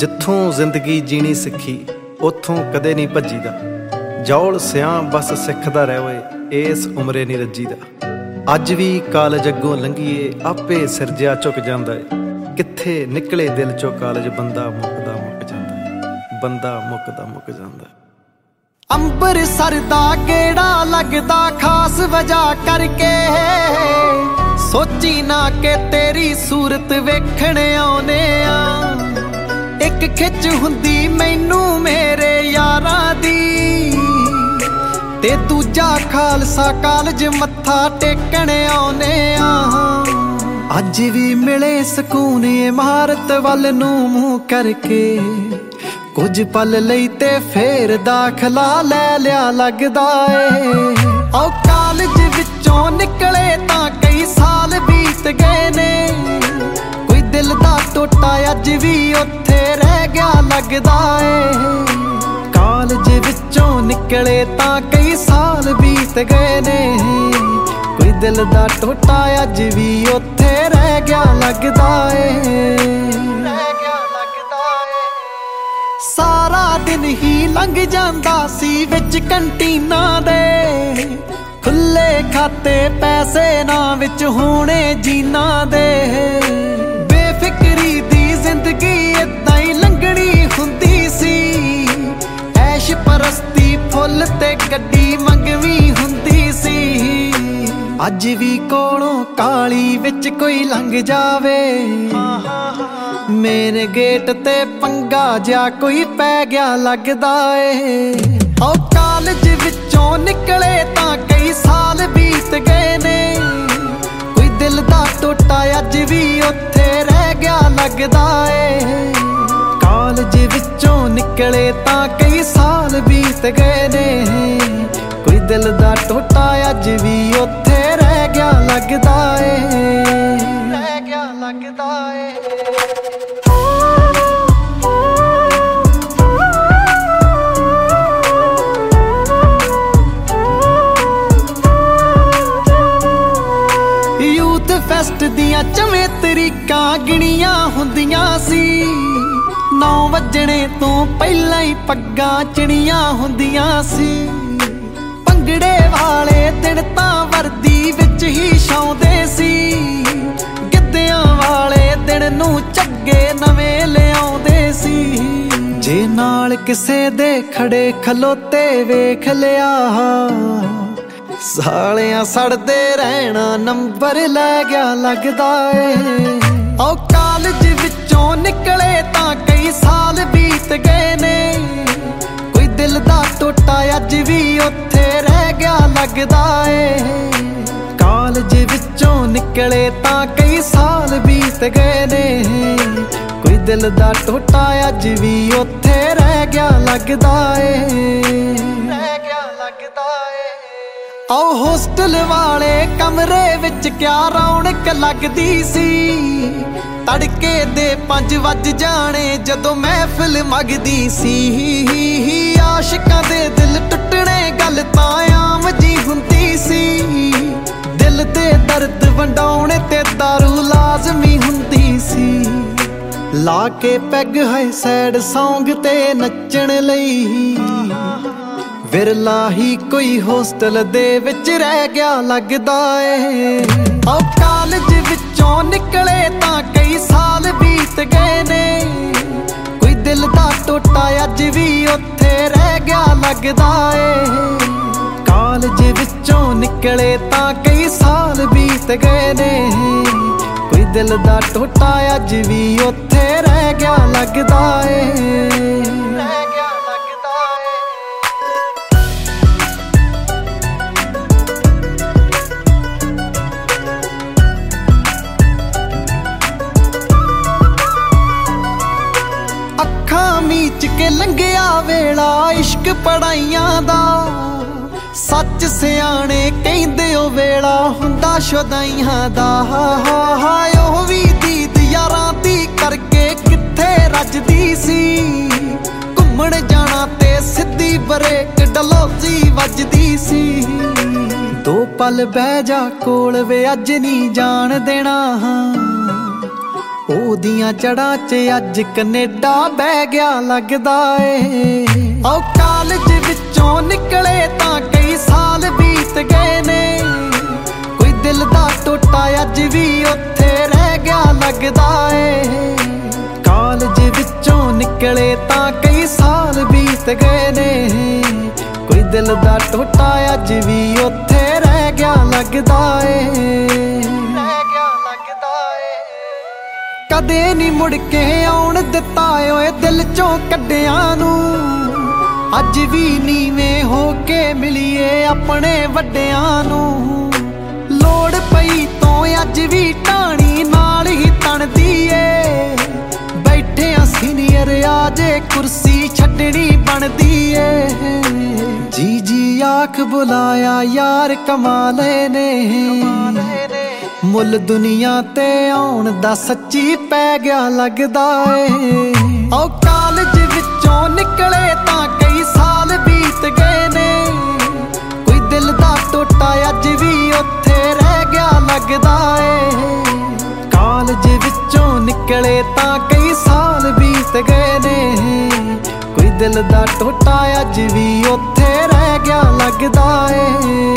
जिथों जिंदगी जीनी सिखी उथों कदे नहीं भज्जीदा। जौल सियां बस सिखदा रहे इस उमरे नहीं रज्जीदा। अज भी कालज अगों लंघीए आपे सिरजिया झुक जांदा है। कित्थे निकले दिल चों कालज बंदा मुकदा मुक जांदा है, बंदा मुकदा मुक जांदा है। अंबरसर दा गेड़ा लगदा खास वजह करके, सोची ना के तेरी सूरत वेखण आउने आ। एक खिच हुंदी मैनू मेरे यारां दी, ते दूजा खालसा कालज मत्था टेकण आउने आ। अज भी मिले सकून इमारत वल नूं मूंह करके, कुछ पल लई ते फेर दाखला लै लिया लगदा ए। औ कालज विचों निकले तां कई साल बीत गए ने, कोई दिल दा टोटा अज भी उत्थे रह गया लगदा ए। कालज विचों निकले तां कई साल बीत गए ने, कोई दिल दा टोटा अज भी उत्थे रह गया लगदा ए। सारा दिन ही लंघ जांदा सी विच कंटीना दे, खुले खाते पैसे ना विच होने जीना दे। बेफिक्री दी जिंदगी इदां ही लंघनी हुंदी सी, ऐश परस्ती फुल ते गड्डी मंगवी हुंदी सी। अज भी कोलों काली विच कोई लंघ जावे, मेन गेट ते पंगा जा कोई पै गया लगदा ए। औ कालज विचों निकले तां कई साल बीत गए ने, कोई दिल दा टोटा अज भी उत्थे रह गया लगदा ए। कालज विचों निकले तां कई साल बीत गए ने, कोई दिल दा टोटा अज भी उत्थे रह गया लगदा ए, रह गया लगदा ए। फैस्ट दियां चवें तरीकां गिणियां हुंदियां सी, 9 वजणे तो पहला ही पग्गां चिणियां हुंदियां सी। भंगड़े वाले दिन तां वर्दी विच ही छाउंदे सी, गिद्धियां वाले दिन नूं झग्गे नवें लिआउंदे सी। जे नाल किसे दे खड़े खलोते वेख लिया, सालियां सड़दे रहना नंबर लै गया लगदा ए। औ कालज विचों निकले तां कई साल बीत गए ने, कोई दिल दा टोटा अज भी उत्थे रह गया लगदा ए। कालज विचों निकले तां कई साल बीत गए ने, कोई दिल दा टोटा अज भी उत्थे रह गया लगदा ए, रह गया लगदा ए। औ होस्टल वाले कमरे विच क्या रौनक लगदी सी, तड़के दे 5 वज जाने जदों महफिल मगदी सी। आशिकां दे दिल टुटणे गल तां आम जी हुंदी सी, दिल दे दर्द वंडाउणे ते दारू लाजमी हुंदी सी। ला के पैग है सैड सॉन्ग ते नच्चण लई, विरला ही कोई होस्टल दे विच रह गया लगदा ए। औ कालज विचों निकले तां कई साल बीत गए ने, कोई दिल दा टोटा अज भी उत्थे रह गया लगदा ए। कालज विचों निकले तां कई साल बीत गए ने, कोई दिल दा टोटा अज भी उत्थे रह गया लगदा ए। मीच के लंघिया वेला इश्क पढ़ाइयां दा, सच सियाणे कहंदे ओ वेला हुंदा शुदाइयां दा। ओह वी दीद यारां दी करके कित्थे रजदी सी, घुम्मण जाना ते सिद्धी ब्रेक डलौजी वजदी सी। 2 पल बह जा कोल वे अज नहीं जान देना, ਉਹਦੀਆਂ ਜੜਾਂ 'ਚ ਅੱਜ ਕੈਨੇਡਾ ਬਹਿ ਗਿਆ ਲੱਗਦਾ ਏ। ਓ ਕਾਲਜ ਵਿੱਚੋਂ ਨਿਕਲੇ ਤਾਂ ਕਈ ਸਾਲ ਬੀਤ ਗਏ ਨੇ, ਕੋਈ ਦਿਲ ਦਾ ਟੋਟਾ ਅੱਜ ਵੀ ਉੱਥੇ ਰਹਿ ਗਿਆ ਲੱਗਦਾ ਏ। ਕਾਲਜ ਵਿੱਚੋਂ ਨਿਕਲੇ ਤਾਂ ਕਈ ਸਾਲ ਬੀਤ ਗਏ ਨੇ, ਕੋਈ ਦਿਲ ਦਾ ਟੋਟਾ ਅੱਜ ਵੀ ਉੱਥੇ ਰਹਿ ਗਿਆ ਲੱਗਦਾ ਏ। ਕਦੇ ਨੀ ਮੁੜ ਕੇ ਆਉਣ ਦਿੱਤਾ ਓਏ ਦਿਲ ਚੋਂ ਕੱਢਿਆਂ ਨੂੰ, ਅੱਜ ਵੀ ਨੀਵੇਂ ਹੋ ਕੇ ਮਿਲੀਏ ਆਪਣੇ ਵੱਡਿਆਂ ਨੂੰ। ਲੋੜ ਪਈ ਤੋਂ ਅੱਜ ਵੀ ਢਾਣੀ ਨਾਲ ਹੀ ਤਣਦੀ ਏ, ਬੈਠੇ ਆ ਸੀਨੀਅਰ ਆ ਜੇ ਕੁਰਸੀ ਛੱਡਣੀ ਬਣਦੀ ਏ। ਜੀ ਜੀ ਆਖ ਬੁਲਾਇਆ ਯਾਰ ਕਮਾਲੇ ਨੇ, ਮੁੱਲ ਦੁਨੀਆ ਤੇ ਆਉਣ ਦਾ ਸੱਚੀ ਪੈ ਗਿਆ ਲੱਗਦਾ ਏ। ਓ ਕਾਲਜ ਵਿੱਚੋਂ ਨਿਕਲੇ ਤਾਂ ਕਈ ਸਾਲ ਬੀਤ ਗਏ ਨੇ, ਕੋਈ ਦਿਲ ਦਾ ਟੋਟਾ ਅੱਜ ਵੀ ਉੱਥੇ ਰਹਿ ਗਿਆ ਲੱਗਦਾ ਏ। ਕਾਲਜ ਵਿੱਚੋਂ ਨਿਕਲੇ ਤਾਂ ਕਈ ਸਾਲ ਬੀਤ ਗਏ ਨੇ, ਕੋਈ ਦਿਲ ਦਾ ਟੋਟਾ ਅੱਜ ਵੀ ਉੱਥੇ ਰਹਿ ਗਿਆ ਲੱਗਦਾ ਏ।